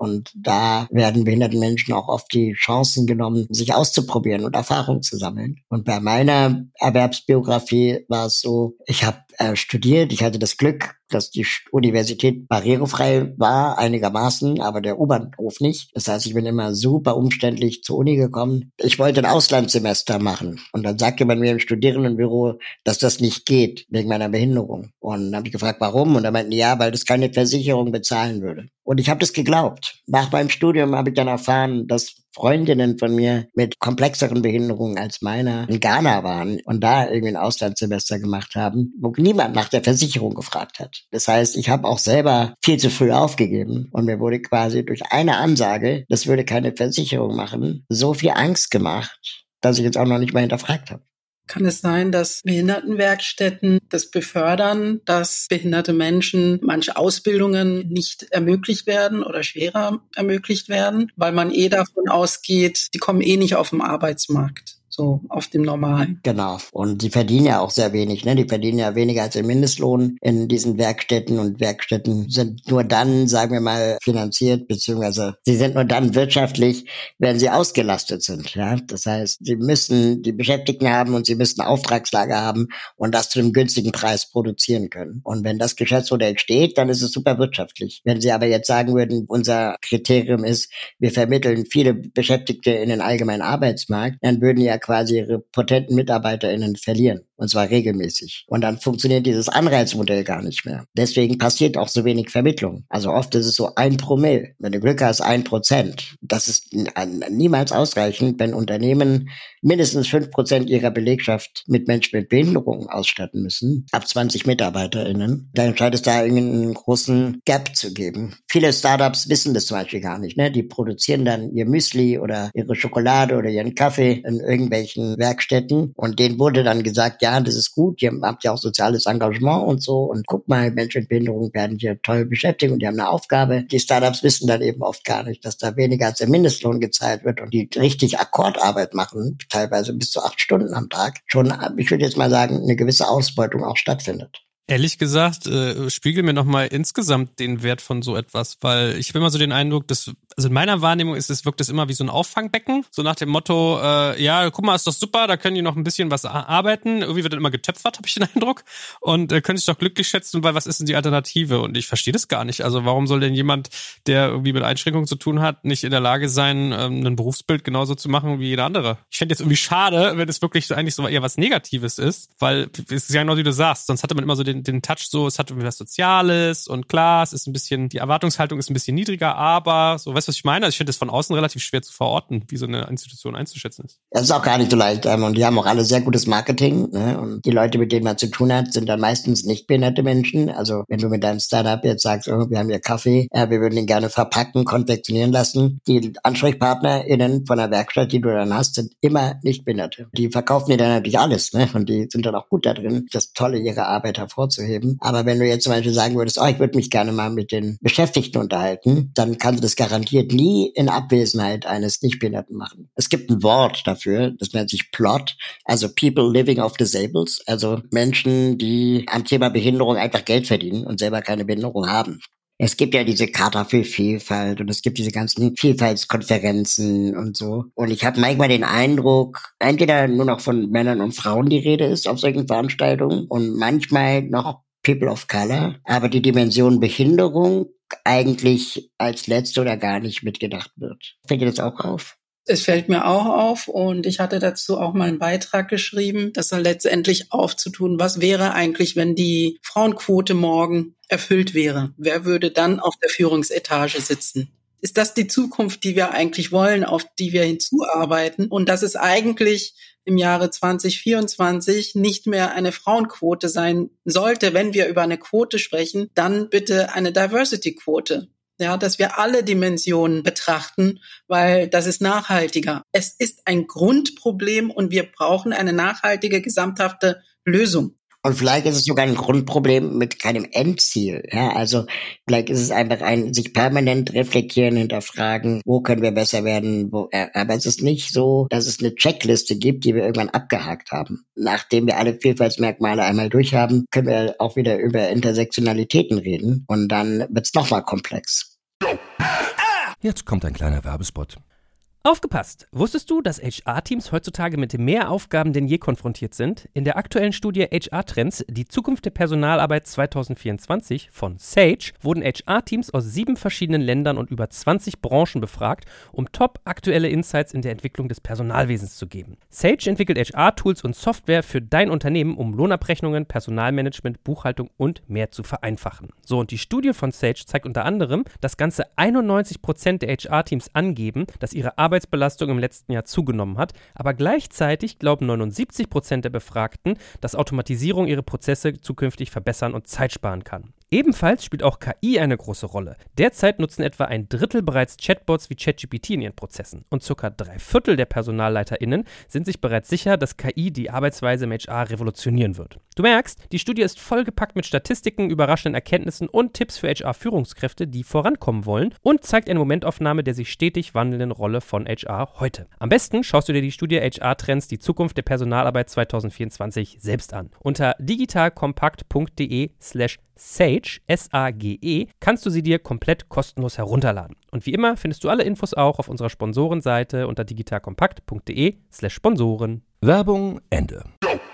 Und da werden behinderten Menschen auch oft die Chancen genommen, sich auszuprobieren und Erfahrung zu sammeln. Und bei meiner Erwerbsbiografie war es so, ich habe äh, studiert, ich hatte das Glück, dass die Universität barrierefrei war, einigermaßen, aber der U-Bahnhof nicht. Das heißt, ich bin immer super umständlich zur Uni gekommen. Ich wollte ein Auslandssemester machen. Und dann sagte man mir im Studierendenbüro, dass das nicht geht, wegen meiner Behinderung. Und dann habe ich gefragt, warum? Und dann meinten die, ja, weil das keine Versicherung bezahlen würde. Und ich habe das geglaubt. Nach meinem Studium habe ich dann erfahren, dass Freundinnen von mir mit komplexeren Behinderungen als meiner in Ghana waren und da irgendwie ein Auslandssemester gemacht haben, wo niemand nach der Versicherung gefragt hat. Das heißt, ich habe auch selber viel zu früh aufgegeben und mir wurde quasi durch eine Ansage, das würde keine Versicherung machen, so viel Angst gemacht, dass ich jetzt auch noch nicht mal hinterfragt habe. Kann es sein, dass Behindertenwerkstätten das befördern, dass behinderte Menschen manche Ausbildungen nicht ermöglicht werden oder schwerer ermöglicht werden, weil man eh davon ausgeht, die kommen eh nicht auf den Arbeitsmarkt? So auf dem Normalen. Genau. Und die verdienen ja auch sehr wenig, ne? Die verdienen ja weniger als den Mindestlohn in diesen Werkstätten und Werkstätten sind nur dann, sagen wir mal, finanziert, beziehungsweise sie sind nur dann wirtschaftlich, wenn sie ausgelastet sind, ja? Das heißt, sie müssen die Beschäftigten haben und sie müssen Auftragslage haben und das zu einem günstigen Preis produzieren können. Und wenn das Geschäftsmodell steht, dann ist es super wirtschaftlich. Wenn sie aber jetzt sagen würden, unser Kriterium ist, wir vermitteln viele Beschäftigte in den allgemeinen Arbeitsmarkt, dann würden ja quasi ihre potenten MitarbeiterInnen verlieren. Und zwar regelmäßig. Und dann funktioniert dieses Anreizmodell gar nicht mehr. Deswegen passiert auch so wenig Vermittlung. Also oft ist es so ein Promille. Wenn du Glück hast, ein Prozent. Das ist niemals ausreichend, wenn Unternehmen mindestens fünf Prozent ihrer Belegschaft mit Menschen mit Behinderungen ausstatten müssen. Ab zwanzig MitarbeiterInnen. Dann scheint es da einen großen Gap zu geben. Viele Startups wissen das zum Beispiel gar nicht, ne? Die produzieren dann ihr Müsli oder ihre Schokolade oder ihren Kaffee in irgendwelchen Werkstätten. Und denen wurde dann gesagt, ja, das ist gut, ihr habt ja auch soziales Engagement und so und guck mal, Menschen mit Behinderung werden hier toll beschäftigt und die haben eine Aufgabe. Die Startups wissen dann eben oft gar nicht, dass da weniger als der Mindestlohn gezahlt wird und die richtig Akkordarbeit machen, teilweise bis zu acht Stunden am Tag, schon, ich würde jetzt mal sagen, eine gewisse Ausbeutung auch stattfindet. Ehrlich gesagt, äh, spiegel mir nochmal insgesamt den Wert von so etwas, weil ich habe immer so den Eindruck, dass, also in meiner Wahrnehmung ist es, wirkt es immer wie so ein Auffangbecken, so nach dem Motto, äh, ja, guck mal, ist doch super, da können die noch ein bisschen was arbeiten, irgendwie wird dann immer getöpfert, habe ich den Eindruck, und äh, können sich doch glücklich schätzen, weil was ist denn die Alternative? Und ich verstehe das gar nicht, also warum soll denn jemand, der irgendwie mit Einschränkungen zu tun hat, nicht in der Lage sein, ähm, ein Berufsbild genauso zu machen wie jeder andere? Ich fände jetzt irgendwie schade, wenn es wirklich so eigentlich so eher was Negatives ist, weil es ist ja genau wie du sagst, sonst hatte man immer so den Den, den Touch so, es hat irgendwie was Soziales und klar, es ist ein bisschen, die Erwartungshaltung ist ein bisschen niedriger, aber so, weißt du, was ich meine? Also ich finde das von außen relativ schwer zu verorten, wie so eine Institution einzuschätzen ist. Das ist auch gar nicht so leicht, und die haben auch alle sehr gutes Marketing, ne? Und die Leute, mit denen man zu tun hat, sind dann meistens nicht behinderte Menschen. Also wenn du mit deinem Startup jetzt sagst, oh, wir haben hier Kaffee, ja, wir würden den gerne verpacken, konfektionieren lassen. Die AnsprechpartnerInnen von der Werkstatt, die du dann hast, sind immer nicht Behinderte. Die verkaufen dir dann natürlich alles, ne? Und die sind dann auch gut da drin, das Tolle ihrer Arbeit hervorzuheben. Aber wenn du jetzt zum Beispiel sagen würdest, oh, ich würde mich gerne mal mit den Beschäftigten unterhalten, dann kannst du das garantiert nie in Abwesenheit eines Nichtbehinderten machen. Es gibt ein Wort dafür, das nennt sich P L O T, also People Living Off Disables, also Menschen, die am Thema Behinderung einfach Geld verdienen und selber keine Behinderung haben. Es gibt ja diese Charta für Vielfalt und es gibt diese ganzen Vielfaltskonferenzen und so. Und ich habe manchmal den Eindruck, entweder nur noch von Männern und Frauen die Rede ist auf solchen Veranstaltungen und manchmal noch People of Color, aber die Dimension Behinderung eigentlich als letzte oder gar nicht mitgedacht wird. Fällt dir das auch auf? Es fällt mir auch auf und ich hatte dazu auch mal einen Beitrag geschrieben, das soll letztendlich aufzutun, was wäre eigentlich, wenn die Frauenquote morgen erfüllt wäre? Wer würde dann auf der Führungsetage sitzen? Ist das die Zukunft, die wir eigentlich wollen, auf die wir hinzuarbeiten? Und dass es eigentlich im Jahre zwanzig vierundzwanzig nicht mehr eine Frauenquote sein sollte, wenn wir über eine Quote sprechen, dann bitte eine Diversity-Quote. Ja, dass wir alle Dimensionen betrachten, weil das ist nachhaltiger. Es ist ein Grundproblem und wir brauchen eine nachhaltige, gesamthafte Lösung. Und vielleicht ist es sogar ein Grundproblem mit keinem Endziel. Ja, also vielleicht ist es einfach ein sich permanent reflektieren, hinterfragen, wo können wir besser werden. Wo, aber es ist nicht so, dass es eine Checkliste gibt, die wir irgendwann abgehakt haben. Nachdem wir alle Vielfaltsmerkmale einmal durchhaben, können wir auch wieder über Intersektionalitäten reden und dann wird's nochmal komplex. Jetzt kommt ein kleiner Werbespot. Aufgepasst! Wusstest du, dass H R-Teams heutzutage mit mehr Aufgaben denn je konfrontiert sind? In der aktuellen Studie H R-Trends, die Zukunft der Personalarbeit zwanzig vierundzwanzig von Sage, wurden H R-Teams aus sieben verschiedenen Ländern und über zwanzig Branchen befragt, um top aktuelle Insights in der Entwicklung des Personalwesens zu geben. Sage entwickelt H R-Tools und Software für dein Unternehmen, um Lohnabrechnungen, Personalmanagement, Buchhaltung und mehr zu vereinfachen. So, und die Studie von Sage zeigt unter anderem, dass ganze einundneunzig Prozent der H R-Teams angeben, dass ihre Arbeit Arbeitsbelastung im letzten Jahr zugenommen hat, aber gleichzeitig glauben neunundsiebzig Prozent der Befragten, dass Automatisierung ihre Prozesse zukünftig verbessern und Zeit sparen kann. Ebenfalls spielt auch K I eine große Rolle. Derzeit nutzen etwa ein Drittel bereits Chatbots wie ChatGPT in ihren Prozessen und circa drei Viertel der PersonalleiterInnen sind sich bereits sicher, dass K I die Arbeitsweise im H R revolutionieren wird. Du merkst, die Studie ist vollgepackt mit Statistiken, überraschenden Erkenntnissen und Tipps für H R-Führungskräfte, die vorankommen wollen und zeigt eine Momentaufnahme der sich stetig wandelnden Rolle von H R heute. Am besten schaust du dir die Studie H R-Trends, die Zukunft der Personalarbeit zwanzig vierundzwanzig selbst an. Unter digitalkompakt.de slash Sage, S A G E, kannst du sie dir komplett kostenlos herunterladen. Und wie immer findest du alle Infos auch auf unserer Sponsorenseite unter digitalkompakt.de slash Sponsoren. Werbung Ende.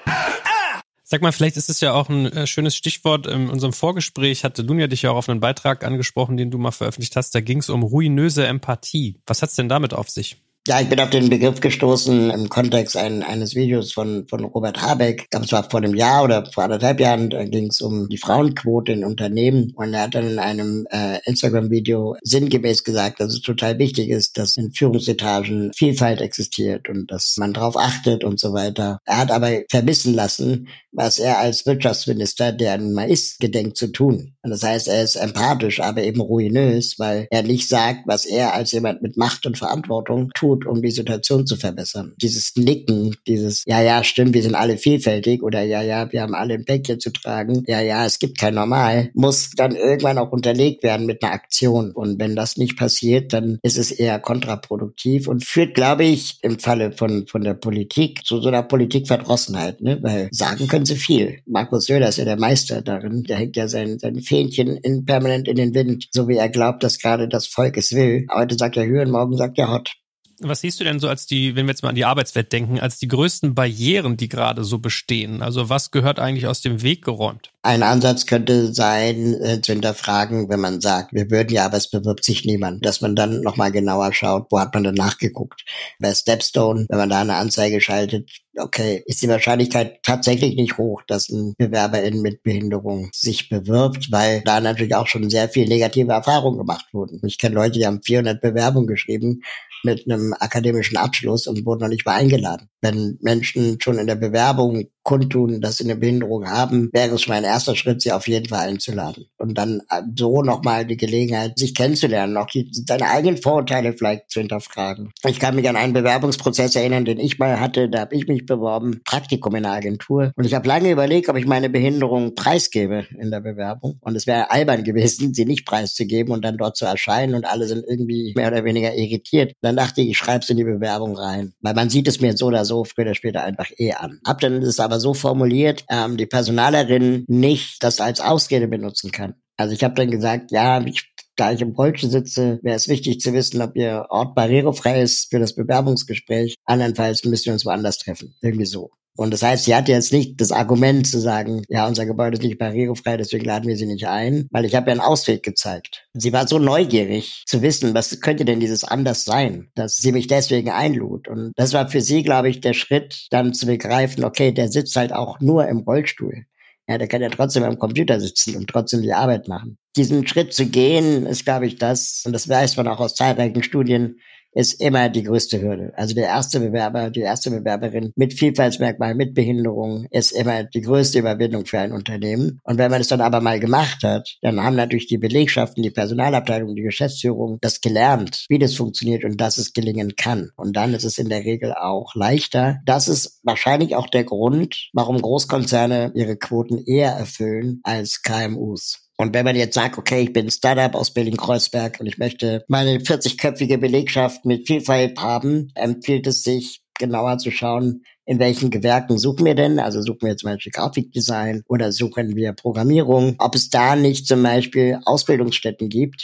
Sag mal, vielleicht ist es ja auch ein äh, schönes Stichwort. In unserem Vorgespräch hatte Lunja dich ja auch auf einen Beitrag angesprochen, den du mal veröffentlicht hast. Da ging es um ruinöse Empathie. Was hat's denn damit auf sich? Ja, ich bin auf den Begriff gestoßen im Kontext ein, eines Videos von von Robert Habeck. Ich glaube, es war vor einem Jahr oder vor anderthalb Jahren, da ging es um die Frauenquote in Unternehmen. Und er hat dann in einem äh, Instagram-Video sinngemäß gesagt, dass es total wichtig ist, dass in Führungsetagen Vielfalt existiert und dass man darauf achtet und so weiter. Er hat aber vermissen lassen, was er als Wirtschaftsminister, der nun mal ist, gedenkt zu tun. Und das heißt, er ist empathisch, aber eben ruinös, weil er nicht sagt, was er als jemand mit Macht und Verantwortung tut, um die Situation zu verbessern. Dieses Nicken, dieses, ja, ja, stimmt, wir sind alle vielfältig oder ja, ja, wir haben alle ein Päckchen zu tragen, ja, ja, es gibt kein Normal, muss dann irgendwann auch unterlegt werden mit einer Aktion. Und wenn das nicht passiert, dann ist es eher kontraproduktiv und führt, glaube ich, im Falle von von der Politik zu so einer Politikverdrossenheit, ne? Weil sagen können sie viel. Markus Söder ist ja der Meister darin. Der hängt ja sein, sein Fähnchen in, permanent in den Wind, so wie er glaubt, dass gerade das Volk es will. Heute sagt er Hü und morgen sagt er Hott. Was siehst du denn so als die, wenn wir jetzt mal an die Arbeitswelt denken, als die größten Barrieren, die gerade so bestehen? Also was gehört eigentlich aus dem Weg geräumt? Ein Ansatz könnte sein, äh, zu hinterfragen, wenn man sagt, wir würden ja, aber es bewirbt sich niemand, dass man dann nochmal genauer schaut, wo hat man denn nachgeguckt? Bei Stepstone, wenn man da eine Anzeige schaltet, okay, ist die Wahrscheinlichkeit tatsächlich nicht hoch, dass ein Bewerberin mit Behinderung sich bewirbt, weil da natürlich auch schon sehr viel negative Erfahrungen gemacht wurden. Ich kenne Leute, die haben vierhundert Bewerbungen geschrieben mit einem akademischen Abschluss und wurden noch nicht mal eingeladen. Wenn Menschen schon in der Bewerbung kundtun, dass sie eine Behinderung haben, wäre es schon mein erster Schritt, sie auf jeden Fall einzuladen. Und dann so nochmal die Gelegenheit, sich kennenzulernen, auch die, seine eigenen Vorurteile vielleicht zu hinterfragen. Ich kann mich an einen Bewerbungsprozess erinnern, den ich mal hatte, da habe ich mich beworben, Praktikum in einer Agentur. Und ich habe lange überlegt, ob ich meine Behinderung preisgebe in der Bewerbung. Und es wäre albern gewesen, sie nicht preiszugeben und dann dort zu erscheinen und alle sind irgendwie mehr oder weniger irritiert. Dann dachte ich, ich schreibe es in die Bewerbung rein. Weil man sieht es mir so oder so früher oder später einfach eh an. Hab dann das aber so formuliert, ähm, die Personalerin nicht das als Ausrede benutzen kann. Also ich habe dann gesagt, ja, ich, da ich im Rollstuhl sitze, wäre es wichtig zu wissen, ob Ihr Ort barrierefrei ist für das Bewerbungsgespräch. Andernfalls müssen wir uns woanders treffen. Irgendwie so. Und das heißt, sie hatte jetzt nicht das Argument zu sagen, ja, unser Gebäude ist nicht barrierefrei, deswegen laden wir sie nicht ein, weil ich habe ja einen Ausweg gezeigt. Sie war so neugierig zu wissen, was könnte denn dieses anders sein, dass sie mich deswegen einlud. Und das war für sie, glaube ich, der Schritt, dann zu begreifen, okay, der sitzt halt auch nur im Rollstuhl. Ja, der kann ja trotzdem am Computer sitzen und trotzdem die Arbeit machen. Diesen Schritt zu gehen, ist, glaube ich, das, und das weiß man auch aus zahlreichen Studien, ist immer die größte Hürde. Also der erste Bewerber, die erste Bewerberin mit Vielfaltsmerkmal, mit Behinderung ist immer die größte Überwindung für ein Unternehmen. Und wenn man es dann aber mal gemacht hat, dann haben natürlich die Belegschaften, die Personalabteilung, die Geschäftsführung das gelernt, wie das funktioniert und dass es gelingen kann. Und dann ist es in der Regel auch leichter. Das ist wahrscheinlich auch der Grund, warum Großkonzerne ihre Quoten eher erfüllen als K M Us. Und wenn man jetzt sagt, okay, ich bin ein Startup aus Berlin-Kreuzberg und ich möchte meine vierzigköpfige Belegschaft mit Vielfalt haben, empfiehlt es sich, genauer zu schauen, in welchen Gewerken suchen wir denn? Also suchen wir zum Beispiel Grafikdesign oder suchen wir Programmierung? Ob es da nicht zum Beispiel Ausbildungsstätten gibt,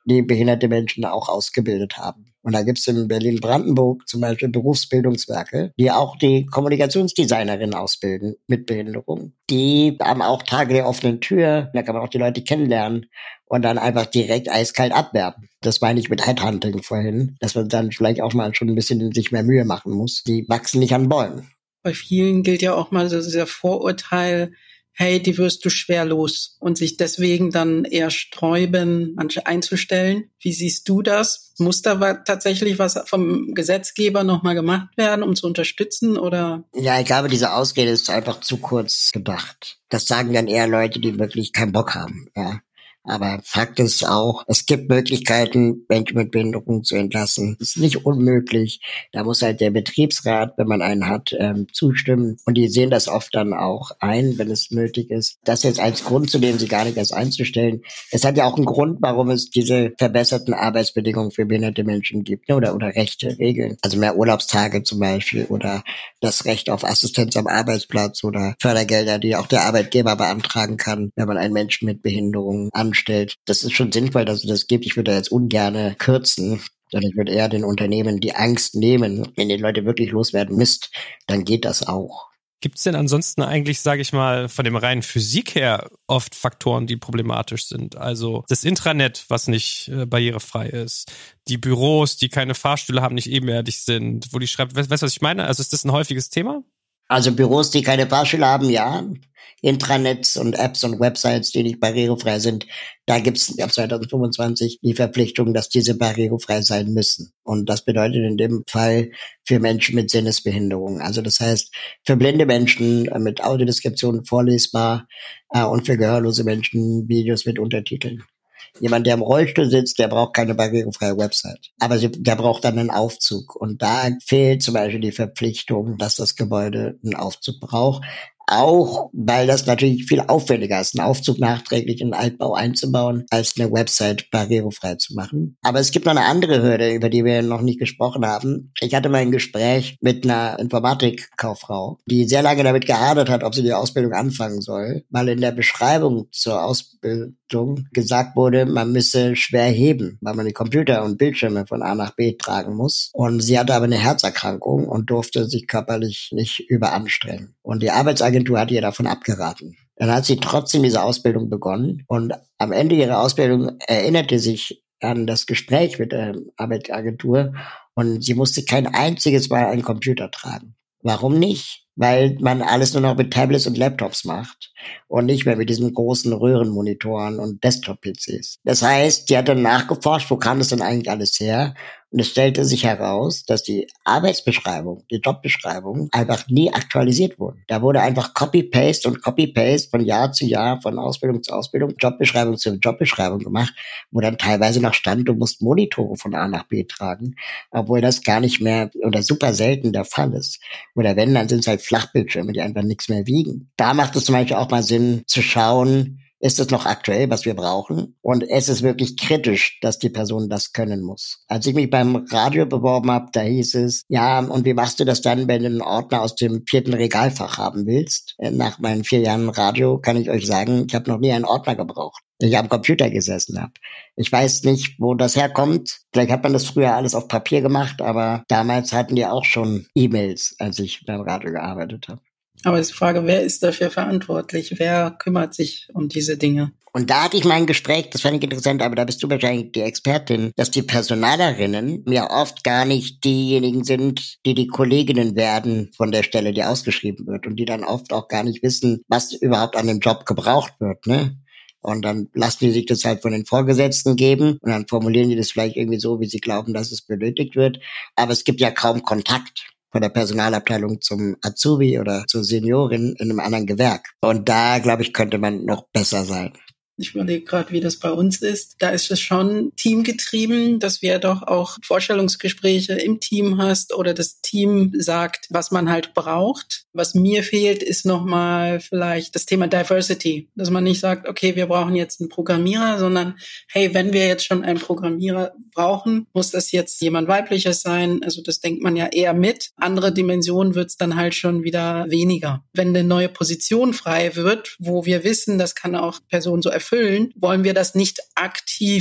die behinderte Menschen auch ausgebildet haben. Und da gibt's in Berlin-Brandenburg zum Beispiel Berufsbildungswerke, die auch die Kommunikationsdesignerin ausbilden mit Behinderung. Die haben auch Tage der offenen Tür, da kann man auch die Leute kennenlernen und dann einfach direkt eiskalt abwerben. Das meine ich mit Headhunting vorhin, dass man dann vielleicht auch mal schon ein bisschen sich mehr Mühe machen muss. Die wachsen nicht an Bäumen. Bei vielen gilt ja auch mal so dieser Vorurteil, hey, die wirst du schwer los und sich deswegen dann eher sträuben, manche einzustellen. Wie siehst du das? Muss da tatsächlich was vom Gesetzgeber nochmal gemacht werden, um zu unterstützen, oder? Ja, ich glaube, diese Ausrede ist einfach zu kurz gedacht. Das sagen dann eher Leute, die wirklich keinen Bock haben, ja. Aber Fakt ist auch, es gibt Möglichkeiten, Menschen mit Behinderung zu entlassen. Das ist nicht unmöglich. Da muss halt der Betriebsrat, wenn man einen hat, ähm, zustimmen. Und die sehen das oft dann auch ein, wenn es nötig ist. Das jetzt als Grund zu nehmen, sie gar nicht erst einzustellen. Es hat ja auch einen Grund, warum es diese verbesserten Arbeitsbedingungen für behinderte Menschen gibt, ne? oder, oder Rechte, Regeln. Also mehr Urlaubstage zum Beispiel oder das Recht auf Assistenz am Arbeitsplatz oder Fördergelder, die auch der Arbeitgeber beantragen kann, wenn man einen Menschen mit Behinderung anschaut. Stellt. Das ist schon sinnvoll, dass es das gibt. Ich würde da jetzt ungern kürzen, sondern ich würde eher den Unternehmen die Angst nehmen. Wenn die Leute wirklich loswerden müsst, dann geht das auch. Gibt es denn ansonsten eigentlich, sage ich mal, von dem reinen Physik her oft Faktoren, die problematisch sind? Also das Intranet, was nicht äh, barrierefrei ist, die Büros, die keine Fahrstühle haben, nicht ebenerdig sind, wo die schreibt, weißt du, was ich meine? Also ist das ein häufiges Thema? Also Büros, die keine Fahrstühle haben, ja. Intranets und Apps und Websites, die nicht barrierefrei sind, da gibt es ab zwanzig fünfundzwanzig die Verpflichtung, dass diese barrierefrei sein müssen. Und das bedeutet in dem Fall für Menschen mit Sinnesbehinderung. Also das heißt, für blinde Menschen mit Audiodeskription vorlesbar äh, und für gehörlose Menschen Videos mit Untertiteln. Jemand, der im Rollstuhl sitzt, der braucht keine barrierefreie Website. Aber der braucht dann einen Aufzug. Und da fehlt zum Beispiel die Verpflichtung, dass das Gebäude einen Aufzug braucht. Auch, weil das natürlich viel aufwendiger ist, einen Aufzug nachträglich in den Altbau einzubauen, als eine Website barrierefrei zu machen. Aber es gibt noch eine andere Hürde, über die wir noch nicht gesprochen haben. Ich hatte mal ein Gespräch mit einer Informatikkauffrau, die sehr lange damit gehadert hat, ob sie die Ausbildung anfangen soll, weil in der Beschreibung zur Ausbildung gesagt wurde, man müsse schwer heben, weil man die Computer und Bildschirme von A nach B tragen muss. Und sie hatte aber eine Herzerkrankung und durfte sich körperlich nicht überanstrengen. Und die Arbeitsagentur hat ihr davon abgeraten. Dann hat sie trotzdem diese Ausbildung begonnen und am Ende ihrer Ausbildung erinnerte sich an das Gespräch mit der Arbeitsagentur und sie musste kein einziges Mal einen Computer tragen. Warum nicht? Weil man alles nur noch mit Tablets und Laptops macht und nicht mehr mit diesen großen Röhrenmonitoren und Desktop-P Cs. Das heißt, die hat dann nachgeforscht, wo kam das denn eigentlich alles her? Und es stellte sich heraus, dass die Arbeitsbeschreibung, die Jobbeschreibung einfach nie aktualisiert wurden. Da wurde einfach Copy-Paste und Copy-Paste von Jahr zu Jahr, von Ausbildung zu Ausbildung, Jobbeschreibung zu Jobbeschreibung gemacht, wo dann teilweise noch stand, du musst Monitore von A nach B tragen, obwohl das gar nicht mehr oder super selten der Fall ist. Oder wenn, dann sind es halt Flachbildschirme, die einfach nichts mehr wiegen. Da macht es zum Beispiel auch mal Sinn zu schauen, ist es noch aktuell, was wir brauchen? Und es ist wirklich kritisch, dass die Person das können muss. Als ich mich beim Radio beworben habe, da hieß es, ja, und wie machst du das dann, wenn du einen Ordner aus dem vierten Regalfach haben willst? Nach meinen vier Jahren Radio kann ich euch sagen, ich habe noch nie einen Ordner gebraucht. Ich am Computer gesessen habe. Ich weiß nicht, wo das herkommt. Vielleicht hat man das früher alles auf Papier gemacht, aber damals hatten die auch schon E-Mails, als ich beim Radio gearbeitet habe. Aber ist die Frage, wer ist dafür verantwortlich? Wer kümmert sich um diese Dinge? Und da hatte ich mal ein Gespräch, das fand ich interessant, aber da bist du wahrscheinlich die Expertin, dass die Personalerinnen ja oft gar nicht diejenigen sind, die die Kolleginnen werden von der Stelle, die ausgeschrieben wird und die dann oft auch gar nicht wissen, was überhaupt an dem Job gebraucht wird, ne? Und dann lassen die sich das halt von den Vorgesetzten geben und dann formulieren die das vielleicht irgendwie so, wie sie glauben, dass es benötigt wird. Aber es gibt ja kaum Kontakt von der Personalabteilung zum Azubi oder zur Seniorin in einem anderen Gewerk. Und da, glaube ich, könnte man noch besser sein. Ich überlege gerade, wie das bei uns ist. Da ist es schon teamgetrieben, dass wir doch auch Vorstellungsgespräche im Team hast oder das Team sagt, was man halt braucht. Was mir fehlt, ist nochmal vielleicht das Thema Diversity. Dass man nicht sagt, okay, wir brauchen jetzt einen Programmierer, sondern hey, wenn wir jetzt schon einen Programmierer brauchen, muss das jetzt jemand Weibliches sein. Also das denkt man ja eher mit. Andere Dimensionen wird es dann halt schon wieder weniger. Wenn eine neue Position frei wird, wo wir wissen, das kann auch Person so erfüllen, wollen wir das nicht aktiv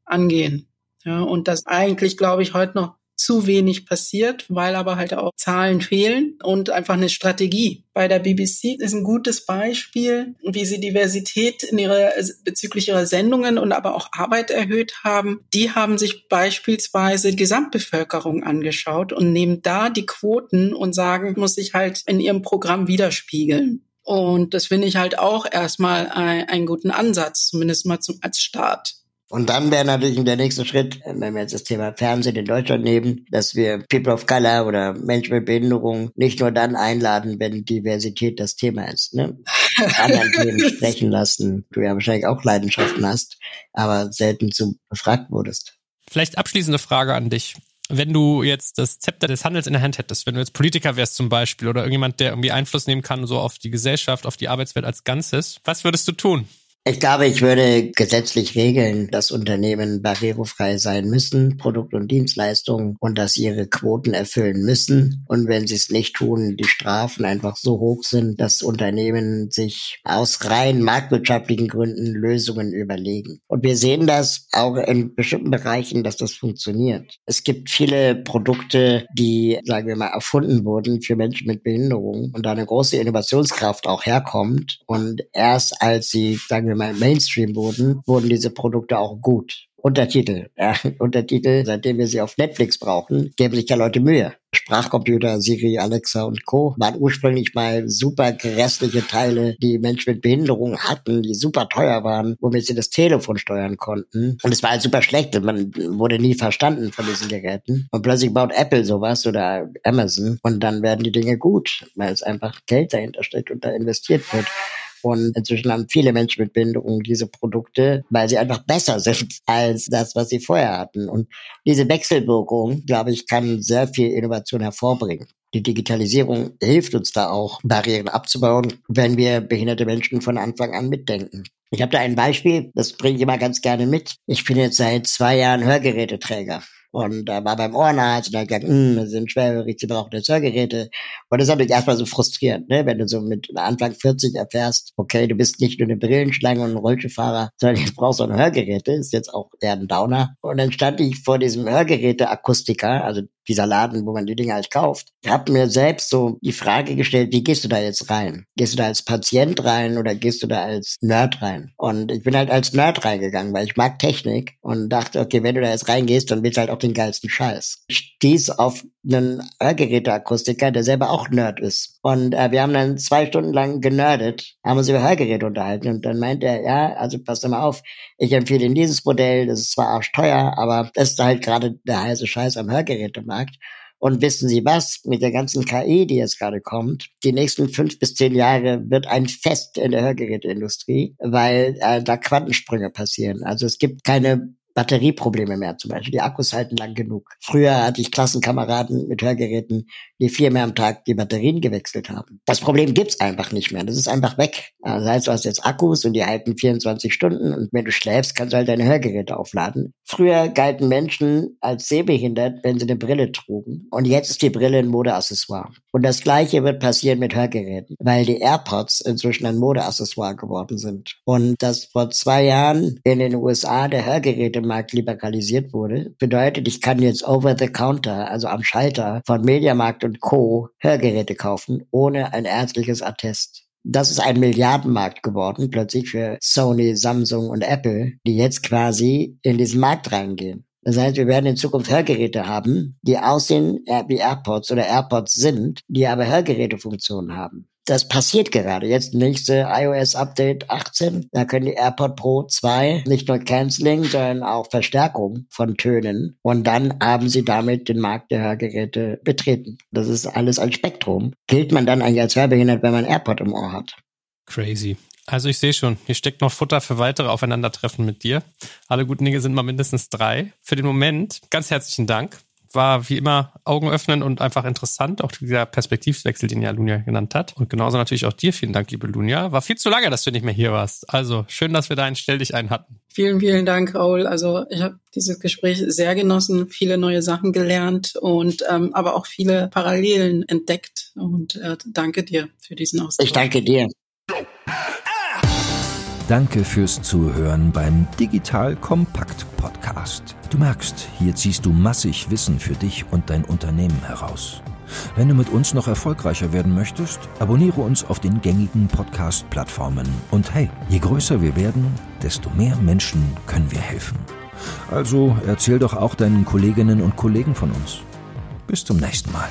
angehen. Ja, und das eigentlich, glaube ich, heute noch zu wenig passiert, weil aber halt auch Zahlen fehlen und einfach eine Strategie. Bei der B B C ist ein gutes Beispiel, wie sie Diversität in ihrer, bezüglich ihrer Sendungen und aber auch Arbeit erhöht haben. Die haben sich beispielsweise die Gesamtbevölkerung angeschaut und nehmen da die Quoten und sagen, muss sich halt in ihrem Programm widerspiegeln. Und das finde ich halt auch erstmal ein, einen guten Ansatz, zumindest mal zum, als Start. Und dann wäre natürlich der nächste Schritt, wenn wir jetzt das Thema Fernsehen in Deutschland nehmen, dass wir People of Color oder Menschen mit Behinderung nicht nur dann einladen, wenn Diversität das Thema ist, ne? Anderen Themen sprechen lassen. Du ja wahrscheinlich auch Leidenschaften hast, aber selten zu befragt wurdest. Vielleicht abschließende Frage an dich. Wenn du jetzt das Zepter des Handels in der Hand hättest, wenn du jetzt Politiker wärst zum Beispiel oder irgendjemand, der irgendwie Einfluss nehmen kann so auf die Gesellschaft, auf die Arbeitswelt als Ganzes, was würdest du tun? Ich glaube, ich würde gesetzlich regeln, dass Unternehmen barrierefrei sein müssen, Produkt- und Dienstleistungen, und dass sie ihre Quoten erfüllen müssen. Und wenn sie es nicht tun, die Strafen einfach so hoch sind, dass Unternehmen sich aus rein marktwirtschaftlichen Gründen Lösungen überlegen. Und wir sehen das auch in bestimmten Bereichen, dass das funktioniert. Es gibt viele Produkte, die, sagen wir mal, erfunden wurden für Menschen mit Behinderung und da eine große Innovationskraft auch herkommt. Und erst als sie, sagen wir mal, Mainstream wurden, wurden diese Produkte auch gut. Untertitel. Ja, Untertitel, seitdem wir sie auf Netflix brauchen, geben sich ja Leute Mühe. Sprachcomputer, Siri, Alexa und Co. waren ursprünglich mal super grässliche Teile, die Menschen mit Behinderung hatten, die super teuer waren, womit sie das Telefon steuern konnten. Und es war halt super schlecht und man wurde nie verstanden von diesen Geräten. Und plötzlich baut Apple sowas oder Amazon und dann werden die Dinge gut, weil es einfach Geld dahinter steckt und da investiert wird. Und inzwischen haben viele Menschen mit Behinderung diese Produkte, weil sie einfach besser sind als das, was sie vorher hatten. Und diese Wechselwirkung, glaube ich, kann sehr viel Innovation hervorbringen. Die Digitalisierung hilft uns da auch, Barrieren abzubauen, wenn wir behinderte Menschen von Anfang an mitdenken. Ich habe da ein Beispiel, das bringe ich immer ganz gerne mit. Ich bin jetzt seit zwei Jahren Hörgeräteträger. Und äh, war beim Ohrenarzt und hat gesagt, wir sind schwerhörig, sie brauchen jetzt Hörgeräte. Und das ist natürlich erstmal so frustrierend, ne? Wenn du so mit Anfang vierzig erfährst, okay, du bist nicht nur eine Brillenschlange und ein Rollstuhlfahrer, sondern jetzt brauchst du auch Hörgeräte, ist jetzt auch eher ein Downer. Und dann stand ich vor diesem Hörgeräte-Akustiker, also dieser Laden, wo man die Dinger halt kauft. Ich habe mir selbst so die Frage gestellt, wie gehst du da jetzt rein? Gehst du da als Patient rein oder gehst du da als Nerd rein? Und ich bin halt als Nerd reingegangen, weil ich mag Technik und dachte, okay, wenn du da jetzt reingehst, dann willst du halt auch den geilsten Scheiß. Ich stieß auf einen Hörgeräteakustiker, der selber auch Nerd ist. Und äh, wir haben dann zwei Stunden lang generdet, haben uns über Hörgeräte unterhalten und dann meinte er, ja, also pass doch mal auf, ich empfehle Ihnen dieses Modell, das ist zwar arschteuer, aber das ist halt gerade der heiße Scheiß am Hörgerätemarkt. Und wissen Sie was, mit der ganzen K I, die jetzt gerade kommt, die nächsten fünf bis zehn Jahre wird ein Fest in der Hörgeräteindustrie, weil äh, da Quantensprünge passieren. Also es gibt keine Batterieprobleme mehr zum Beispiel. Die Akkus halten lang genug. Früher hatte ich Klassenkameraden mit Hörgeräten, die viermal am Tag die Batterien gewechselt haben. Das Problem gibt's einfach nicht mehr. Das ist einfach weg. Das heißt, du hast jetzt Akkus und die halten vierundzwanzig Stunden und wenn du schläfst, kannst du halt deine Hörgeräte aufladen. Früher galten Menschen als sehbehindert, wenn sie eine Brille trugen. Und jetzt ist die Brille ein Modeaccessoire. Und das Gleiche wird passieren mit Hörgeräten, weil die AirPods inzwischen ein Modeaccessoire geworden sind. Und dass vor zwei Jahren in den U S A der Hörgerätemarkt liberalisiert wurde, bedeutet, ich kann jetzt over the counter, also am Schalter von Mediamarkt und Co. Hörgeräte kaufen, ohne ein ärztliches Attest. Das ist ein Milliardenmarkt geworden, plötzlich für Sony, Samsung und Apple, die jetzt quasi in diesen Markt reingehen. Das heißt, wir werden in Zukunft Hörgeräte haben, die aussehen wie AirPods oder AirPods sind, die aber Hörgerätefunktionen haben. Das passiert gerade. Jetzt nächste iOS-Update achtzehn. Da können die AirPod Pro zwei nicht nur Canceling, sondern auch Verstärkung von Tönen. Und dann haben sie damit den Markt der Hörgeräte betreten. Das ist alles ein Spektrum. Gilt man dann eigentlich als hörbehindert, wenn man AirPod im Ohr hat? Crazy. Also ich sehe schon, hier steckt noch Futter für weitere Aufeinandertreffen mit dir. Alle guten Dinge sind mal mindestens drei. Für den Moment ganz herzlichen Dank. War wie immer Augen öffnen und einfach interessant, auch dieser Perspektivwechsel, den ja Lunja genannt hat. Und genauso natürlich auch dir vielen Dank, liebe Lunja. War viel zu lange, dass du nicht mehr hier warst. Also schön, dass wir da einen Stell dich ein hatten. Vielen, vielen Dank, Raoul. Also ich habe dieses Gespräch sehr genossen, viele neue Sachen gelernt und ähm, aber auch viele Parallelen entdeckt. Und äh, danke dir für diesen Austausch. Ich danke dir. Danke fürs Zuhören beim Digital Kompakt Podcast. Du merkst, hier ziehst du massig Wissen für dich und dein Unternehmen heraus. Wenn du mit uns noch erfolgreicher werden möchtest, abonniere uns auf den gängigen Podcast-Plattformen. Und hey, je größer wir werden, desto mehr Menschen können wir helfen. Also erzähl doch auch deinen Kolleginnen und Kollegen von uns. Bis zum nächsten Mal.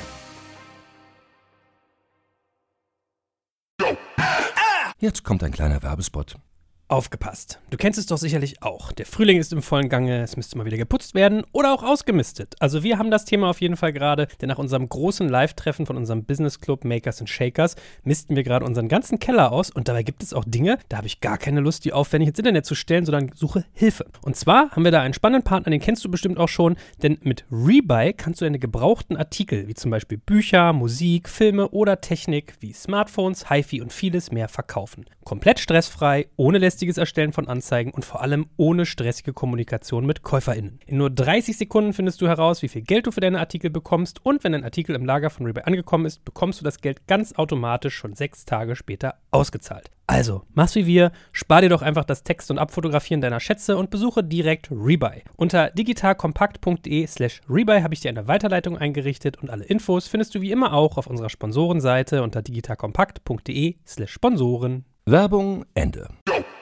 Jetzt kommt ein kleiner Werbespot. Aufgepasst. Du kennst es doch sicherlich auch. Der Frühling ist im vollen Gange, es müsste mal wieder geputzt werden oder auch ausgemistet. Also wir haben das Thema auf jeden Fall gerade, denn nach unserem großen Live-Treffen von unserem Business Club Makers and Shakers missten wir gerade unseren ganzen Keller aus und dabei gibt es auch Dinge, da habe ich gar keine Lust, die aufwendig ins Internet zu stellen, sondern suche Hilfe. Und zwar haben wir da einen spannenden Partner, den kennst du bestimmt auch schon, denn mit Rebuy kannst du deine gebrauchten Artikel, wie zum Beispiel Bücher, Musik, Filme oder Technik wie Smartphones, HiFi und vieles mehr verkaufen. Komplett stressfrei, ohne lästiges Erstellen von Anzeigen und vor allem ohne stressige Kommunikation mit KäuferInnen. In nur dreißig Sekunden findest du heraus, wie viel Geld du für deine Artikel bekommst und wenn dein Artikel im Lager von Rebuy angekommen ist, bekommst du das Geld ganz automatisch schon sechs Tage später ausgezahlt. Also, mach's wie wir, spar dir doch einfach das Text- und Abfotografieren deiner Schätze und besuche direkt Rebuy. Unter digitalkompakt.de slash Rebuy habe ich dir eine Weiterleitung eingerichtet und alle Infos findest du wie immer auch auf unserer Sponsorenseite unter digitalkompakt.de slash Sponsoren. Werbung Ende.